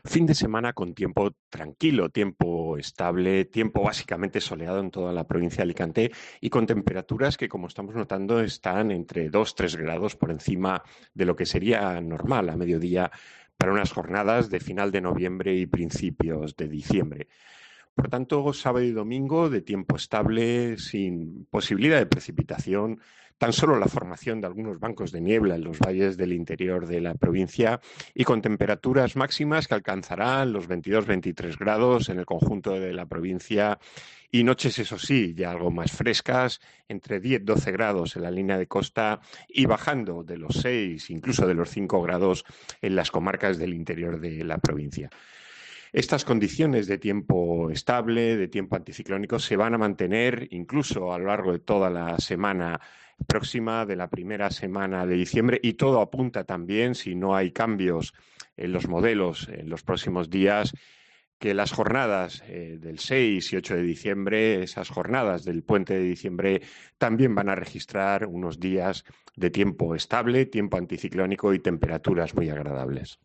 Fin de semana con tiempo tranquilo, tiempo estable, tiempo básicamente soleado en toda la provincia de Alicante y con temperaturas que, como estamos notando, están entre 2 o 3 grados por encima de lo que sería normal a mediodía para unas jornadas de final de noviembre y principios de diciembre. Por tanto, sábado y domingo de tiempo estable, sin posibilidad de precipitación, tan solo la formación de algunos bancos de niebla en los valles del interior de la provincia y con temperaturas máximas que alcanzarán los 22-23 grados en el conjunto de la provincia y noches, eso sí, ya algo más frescas, entre 10-12 grados en la línea de costa y bajando de los 6, incluso de los 5 grados en las comarcas del interior de la provincia. Estas condiciones de tiempo estable, de tiempo anticiclónico, se van a mantener incluso a lo largo de toda la semana próxima, de la primera semana de diciembre, y todo apunta también, si no hay cambios en los modelos en los próximos días, que las jornadas del 6 y 8 de diciembre, esas jornadas del puente de diciembre, también van a registrar unos días de tiempo estable, tiempo anticiclónico y temperaturas muy agradables.